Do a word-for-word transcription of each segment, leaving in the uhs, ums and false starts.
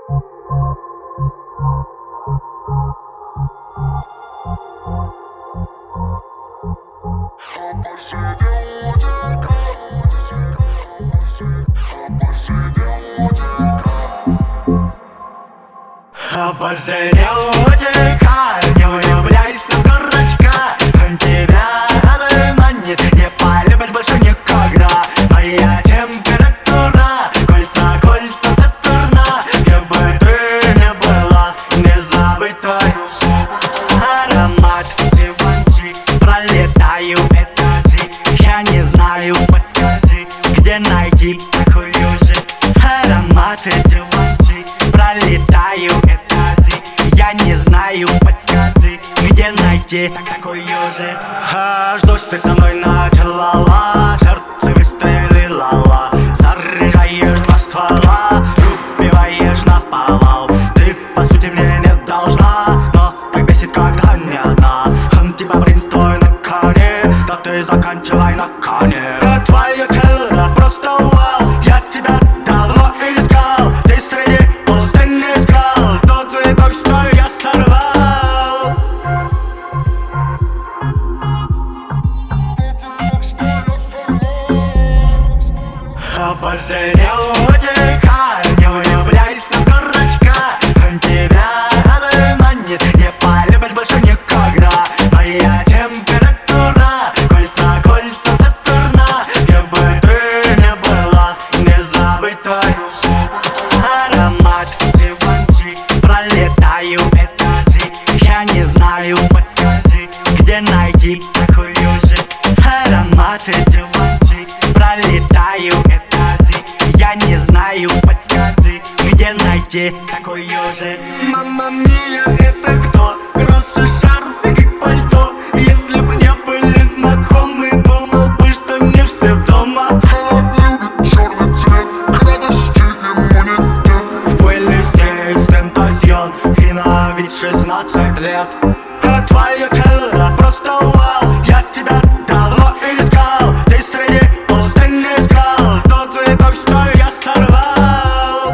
Обозрел утека, не влюбляйся в дурачка. Он тебя одурманит, не полюбишь больше никогда. Моя температура, кольца, кольца Сатурна. Где бы ты ни была, не забытой. Аромат Givenchy, пролетаю этажи. Я не знаю, подскажи, где найти такую же. Аромат Givenchy, пролетаю этажи. Я не знаю, подскажи, где найти такую же. А, ждешь ты со мной начала, сердце выстрелило. Заряжаешь два ствола, убиваешь наповал. Ты по сути мне не должна, но как бесит, когда не одна. Он тебя, принц твой, на коне, да ты заканчивай наконец. Твое тело просто вау, я тебя давно искал. Ты среди пустынных скал, тот цветок, что я сорвал. Обозрел утека, не влюбляйся в дурачка. Он тебя одурманит, не полюбишь больше никогда. Моя температура, кольца, кольца Сатурна. Где бы ты ни была, не забытой. Аромат Givenchy, пролетаю этажи. Я не знаю, подскажи, где найти такую же. Аромат Givenchy, пролетаю этажи. Я не знаю, подскажи, где найти такую же. Мамма мия, это кто? Кроссы, шарфик и пальто. Если б не были знакомы, думал бы, что не все дома. Любит черный цвет, к радости иммунитет. В плейлисте экстентасьон, и на вид шестнадцать лет. А твое тело просто вау, я тебя давно искал. Ты среди пустынных скал, тот цветок, что я сорвал.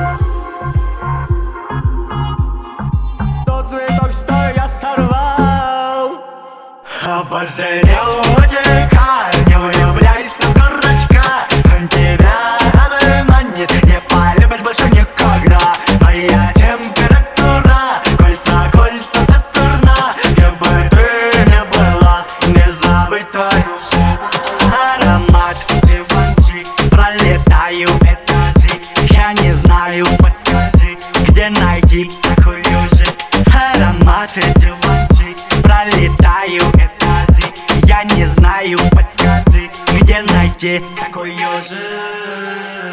Тот цветок, что я сорвал. Обозрел утека, не влюбляйся в дурачка. Он тебя одурманит, не полюбишь больше никогда. Моя температура, кольца, кольца Сатурна. Где бы ты ни была, не забытой. Аромат Givenchy, пролетаю этажи. Я не знаю, подскажи, где найти такую же. Аромат Givenchy, пролетаю этажи. Я не знаю, подскажи, где найти такую же.